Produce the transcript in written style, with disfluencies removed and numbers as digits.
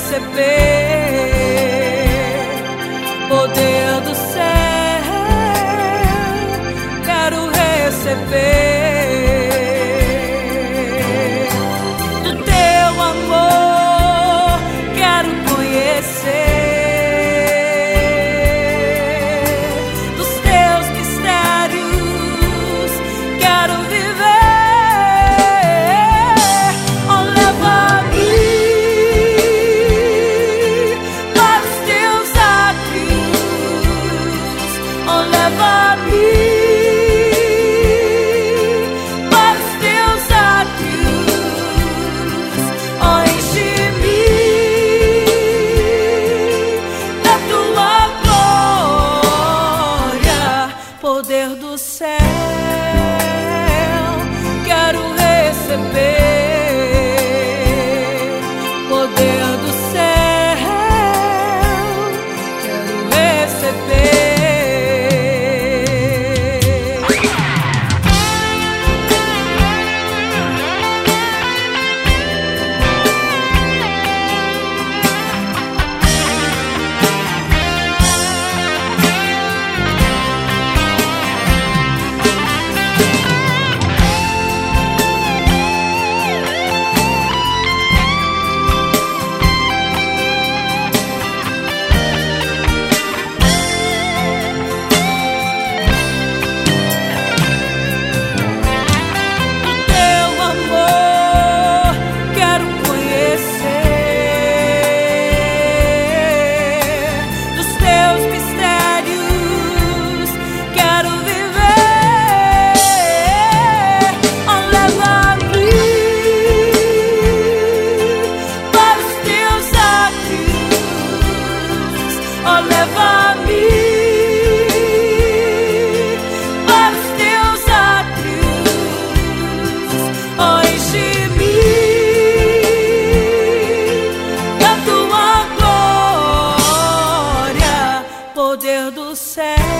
receber poder do céu, quero receber do teu amor, quero conhecer dos teus mistérios, quero viver. Oh, leva-me para os teus átrios, oh, leva-me para os teus átrios, oh, enche-me da tua glória, poder do céu, quero receber poder do céu, quero receber. Oh, leva-me para os teus átrios, oh, enche-me da tua glória, poder do céu.